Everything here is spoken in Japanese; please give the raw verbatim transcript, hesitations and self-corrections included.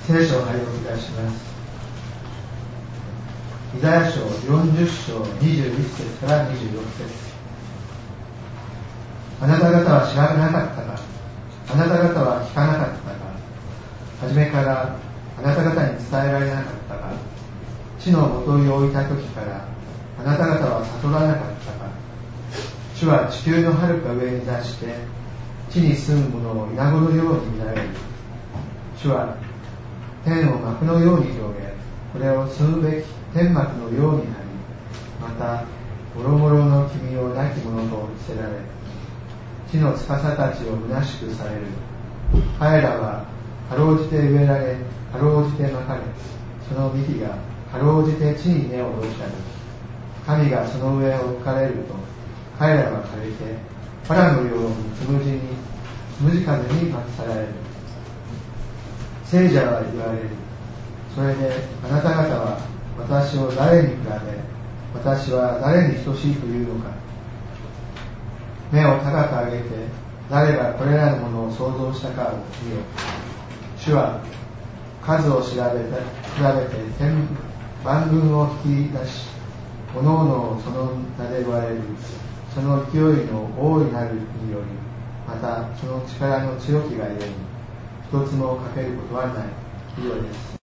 聖書を拝読いたします。イザヤ書よんじゅっ章にじゅういち節からにじゅうろく節。あなた方は知らなかったか、あなた方は聞かなかったか、初めからあなた方に伝えられなかったか、地のもとに置いた時からあなた方は悟らなかったか。主は地球のはるか上に座して地に住む者を稲子のように見られる。主は天を幕のように広げ、これを住むべき天幕のようになり、またもろもろの君を亡き者と見せられ、地の司たちを虚しくされる。彼らはかろうじて植えられ、かろうじてまかれ、その幹がかろうじて地に根を下ろしたり、神がその上を置かれると、彼らは枯れて藁のようにつむじにつむじ風にまつさられる。聖者は言われる。それであなた方は私を誰に比べ、私は誰に等しいというのか。目を高く上げて誰がこれらのものを創造したかを見よ。主は数を調べて比べて天万軍を引き出し、各々をその名で呼ばれる。その勢いの大いなるにより、またその力の強きがゆえに、一つも欠けることはない。以上です。